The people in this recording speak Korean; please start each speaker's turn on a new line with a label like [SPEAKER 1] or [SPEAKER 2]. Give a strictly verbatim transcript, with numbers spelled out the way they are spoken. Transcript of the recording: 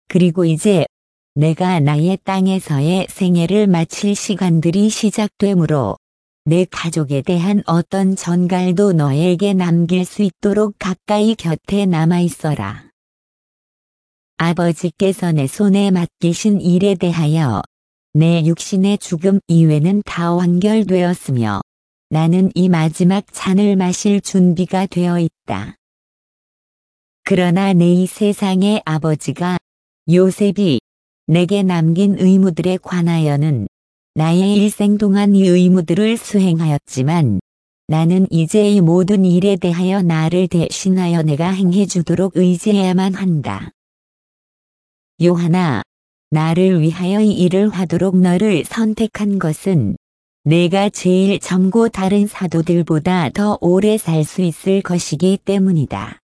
[SPEAKER 1] 그리고 이제 내가 나의 땅에서의 생애를 마칠 시간들이 시작되므로 내 가족에 대한 어떤 전갈도 너에게 남길 수 있도록 가까이 곁에 남아있어라. 아버지께서 내 손에 맡기신 일에 대하여 내 육신의 죽음 이외는 다 완결되었으며 나는 이 마지막 잔을 마실 준비가 되어 있다. 그러나 내 이 세상의 아버지가 요셉이 내게 남긴 의무들에 관하여는 나의 일생 동안 이 의무들을 수행하였지만 나는 이제 이 모든 일에 대하여 나를 대신하여 내가 행해주도록 의지해야만 한다. 요한아, 나를 위하여 이 일을 하도록 너를 선택한 것은 내가 제일 젊고 다른 사도들보다 더 오래 살 수 있을 것이기 때문이다.